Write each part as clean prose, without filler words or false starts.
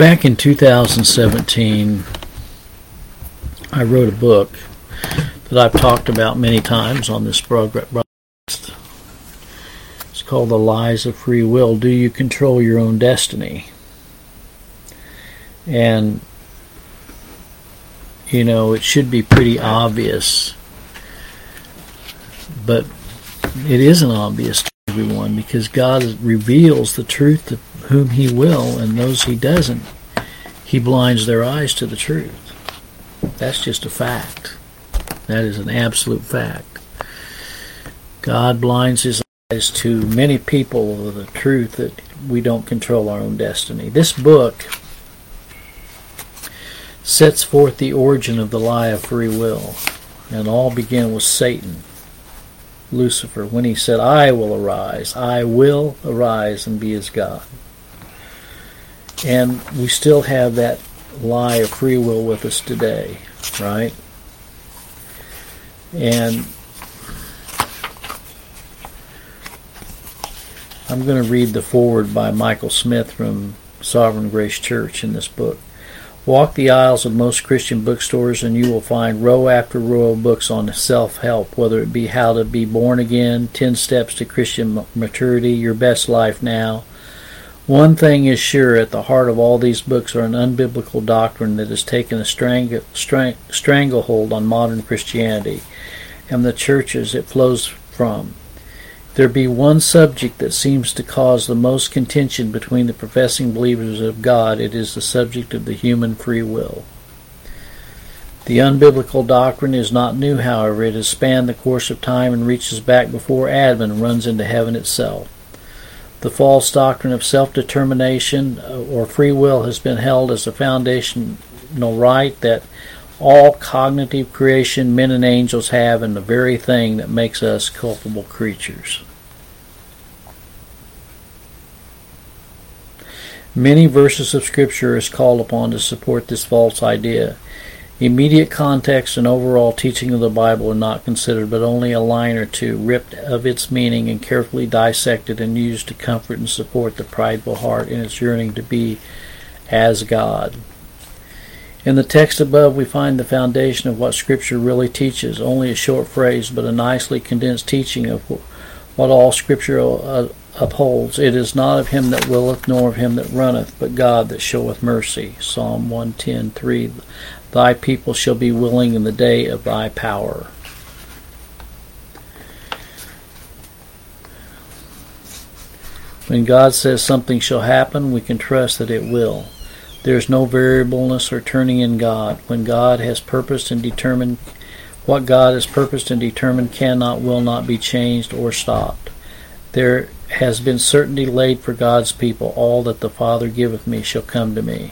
Back in 2017, I wrote a book that I've talked about many times on this broadcast. It's called The Lies of Free Will. Do you control your own destiny? And, you know, it should be pretty obvious, but it isn't obvious to everyone, because God reveals the truth to whom He will, and those He doesn't, He blinds their eyes to the truth. That's just a fact. That is an absolute fact. God blinds His eyes to many people with the truth that we don't control our own destiny. This book sets forth the origin of the lie of free will, and all began with Satan, Lucifer, when he said, I will arise and be as God. And we still have that lie of free will with us today, right? And I'm going to read the foreword by Michael Smith from Sovereign Grace Church in this book. Walk the aisles of most Christian bookstores and you will find row after row of books on self-help, whether it be how to be born again, 10 steps to Christian maturity, your best life now. One thing is sure, at the heart of all these books are an unbiblical doctrine that has taken a stranglehold on modern Christianity and the churches it flows from. There be one subject that seems to cause the most contention between the professing believers of God. It is the subject of the human free will. The unbiblical doctrine is not new, however. It has spanned the course of time and reaches back before Adam and runs into heaven itself. The false doctrine of self-determination or free will has been held as a foundational right that all cognitive creation, men and angels, have, and the very thing that makes us culpable creatures. Many verses of Scripture is called upon to support this false idea. Immediate context and overall teaching of the Bible are not considered, but only a line or two ripped of its meaning and carefully dissected and used to comfort and support the prideful heart in its yearning to be as God. In the text above, we find the foundation of what Scripture really teaches, only a short phrase, but a nicely condensed teaching of what all Scripture upholds. It is not of him that willeth, nor of him that runneth, but God that showeth mercy. Psalm 110:3. Thy people shall be willing in the day of thy power. When God says something shall happen, we can trust that it will. There is no variableness or turning in God. When God has purposed and determined, what God has purposed and determined cannot, will not be changed or stopped. There has been certainty laid for God's people. All that the Father giveth me shall come to me.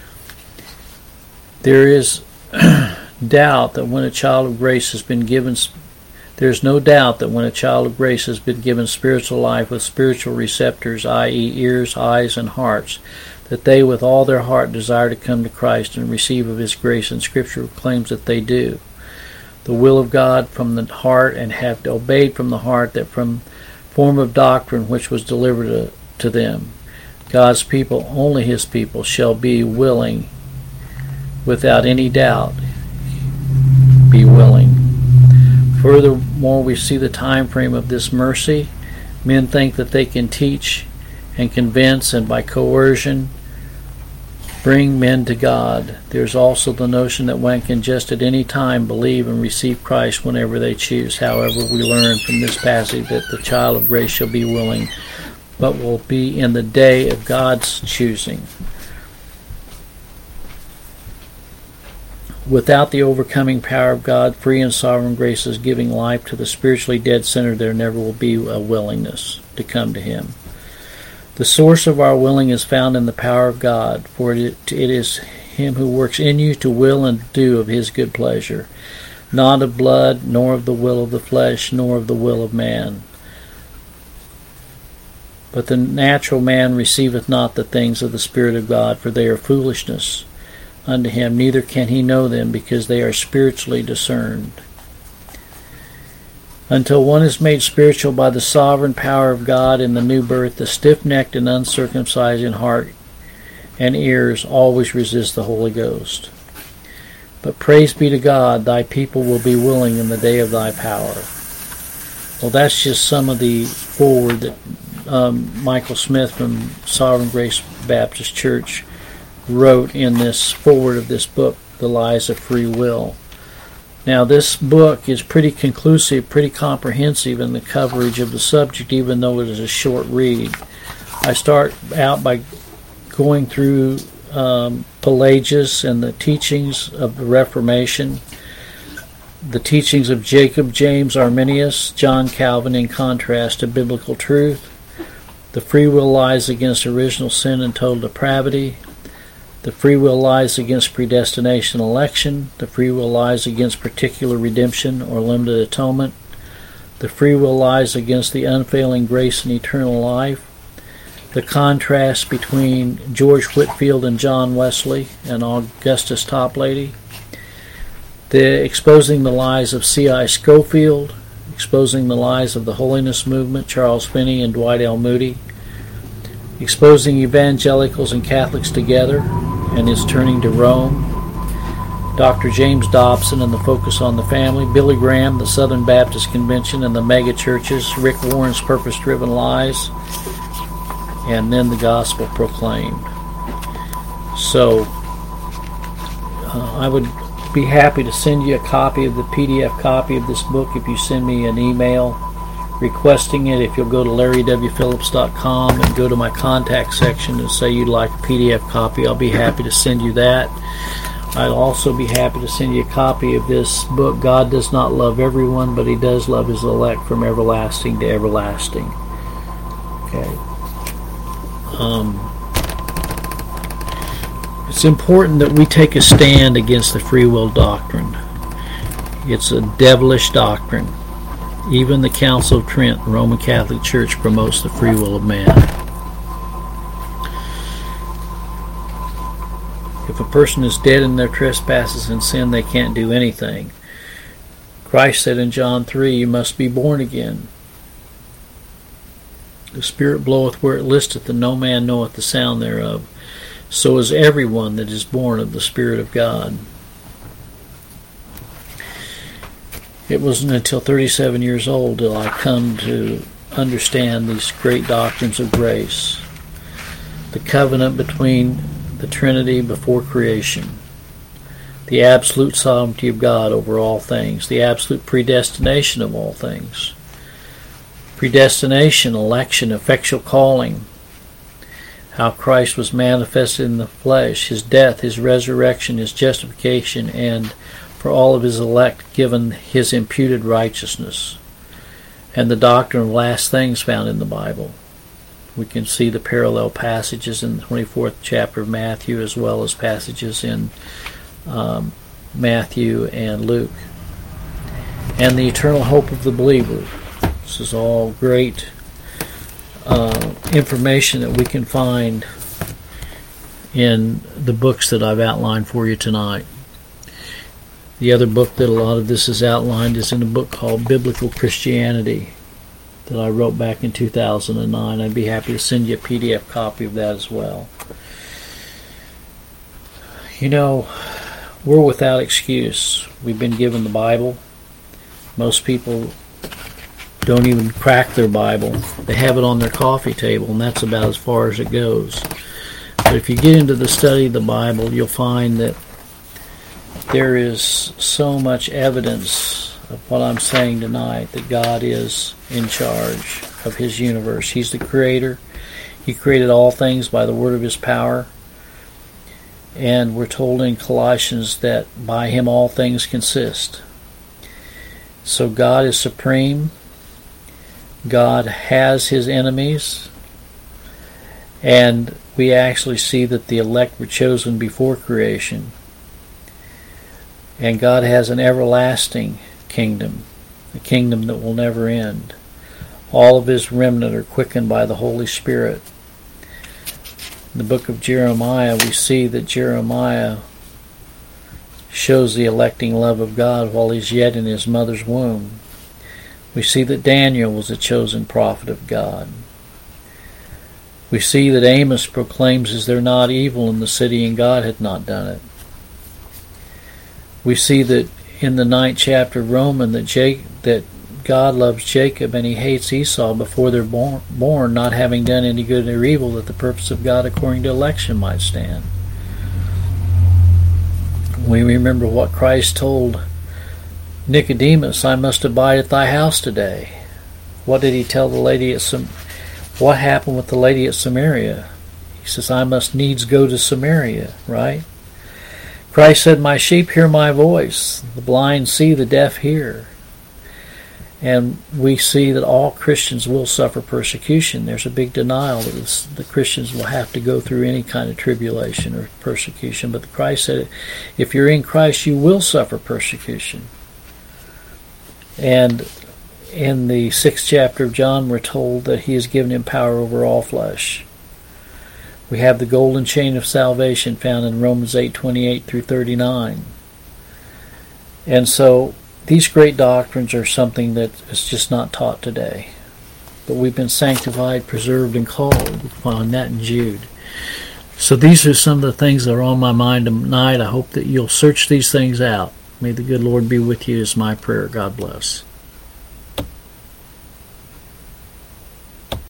There is doubt that when a child of grace has been given, there is no doubt that when a child of grace has been given spiritual life with spiritual receptors, i.e. ears, eyes, and hearts, that they with all their heart desire to come to Christ and receive of His grace, and Scripture claims that they do. The will of God from the heart, and have obeyed from the heart that from form of doctrine which was delivered to them. God's people, only His people, shall be willing, without any doubt, be willing. Furthermore, we see the time frame of this mercy. Men think that they can teach and convince and by coercion bring men to God. There's also the notion that one can just at any time believe and receive Christ whenever they choose. However, we learn from this passage that the child of grace shall be willing, but will be in the day of God's choosing. Without the overcoming power of God, free and sovereign grace is giving life to the spiritually dead sinner, there never will be a willingness to come to Him. The source of our willing is found in the power of God, for it is Him who works in you to will and do of His good pleasure, not of blood, nor of the will of the flesh, nor of the will of man. But the natural man receiveth not the things of the Spirit of God, for they are foolishness unto him, neither can he know them, because they are spiritually discerned. Until one is made spiritual by the sovereign power of God in the new birth, the stiff-necked and uncircumcised in heart and ears always resist the Holy Ghost. But praise be to God, thy people will be willing in the day of thy power. Well, that's just some of the foreword that Michael Smith from Sovereign Grace Baptist Church wrote in this foreword of this book, The Lies of Free Will. Now, this book is pretty conclusive, pretty comprehensive in the coverage of the subject, even though it is a short read. I start out by going through Pelagius and the teachings of the Reformation, the teachings of Jacob, James, Arminius, John Calvin in contrast to biblical truth, the free will lies against original sin and total depravity, the free will lies against predestination and election, the free will lies against particular redemption or limited atonement, the free will lies against the unfailing grace and eternal life, the contrast between George Whitefield and John Wesley and Augustus Toplady, the exposing the lies of C.I. Scofield, exposing the lies of the Holiness Movement, Charles Finney and Dwight L. Moody, exposing evangelicals and Catholics together and his turning to Rome, Dr. James Dobson and the focus on the family, Billy Graham, the Southern Baptist Convention and the mega churches, Rick Warren's purpose-driven lies, and then the gospel proclaimed. So I would be happy to send you a copy of the PDF copy of this book if you send me an email requesting it. If you'll go to LarryWPhillips.com and go to my contact section and say you'd like a PDF copy, I'll be happy to send you that. I'd also be happy to send you a copy of this book, God Does Not Love Everyone, but He Does Love His Elect from Everlasting to Everlasting. Okay. It's important that we take a stand against the free will doctrine. It's a devilish doctrine. Even the Council of Trent, the Roman Catholic Church, promotes the free will of man. If a person is dead in their trespasses and sin, they can't do anything. Christ said in John 3, you must be born again. The Spirit bloweth where it listeth, and no man knoweth the sound thereof. So is everyone that is born of the Spirit of God. It wasn't until 37 years old that I come to understand these great doctrines of grace. The covenant between the Trinity before creation. The absolute sovereignty of God over all things. The absolute predestination of all things. Predestination, election, effectual calling. How Christ was manifested in the flesh, His death, His resurrection, His justification, and for all of His elect given His imputed righteousness. And the doctrine of last things found in the Bible. We can see the parallel passages in the 24th chapter of Matthew as well as passages in Matthew and Luke. And the eternal hope of the believer. This is all great information that we can find in the books that I've outlined for you tonight. The other book that a lot of this is outlined is in a book called Biblical Christianity that I wrote back in 2009. I'd be happy to send you a PDF copy of that as well. You know, we're without excuse. We've been given the Bible. Most people don't even crack their Bible. They have it on their coffee table, and that's about as far as it goes. But if you get into the study of the Bible, you'll find that there is so much evidence of what I'm saying tonight, that God is in charge of His universe. He's the creator. He created all things by the word of His power. And we're told in Colossians that by Him all things consist. So God is supreme. God has His enemies, and we actually see that the elect were chosen before creation. And God has an everlasting kingdom, a kingdom that will never end. All of His remnant are quickened by the Holy Spirit. In the book of Jeremiah, we see that Jeremiah shows the electing love of God while he's yet in his mother's womb. We see that Daniel was a chosen prophet of God. We see that Amos proclaims, "Is there not evil in the city, and God hath not done it?" We see that in the 9th chapter of Romans that God loves Jacob and he hates Esau before they're born, not having done any good or evil, that the purpose of God according to election might stand. We remember what Christ told Nicodemus, "I must abide at thy house today." What did he tell the lady at What happened with the lady at Samaria? He says, "I must needs go to Samaria," right? Christ said, "My sheep hear my voice. The blind see, the deaf hear." And we see that all Christians will suffer persecution. There's a big denial that the Christians will have to go through any kind of tribulation or persecution. But Christ said, if you're in Christ, you will suffer persecution. And in the 6th chapter of John, we're told that he has given him power over all flesh. We have the golden chain of salvation found in Romans 8:28 through 39. And so these great doctrines are something that is just not taught today. But we've been sanctified, preserved, and called. We find that in Jude. So these are some of the things that are on my mind tonight. I hope that you'll search these things out. May the good Lord be with you is my prayer. God bless.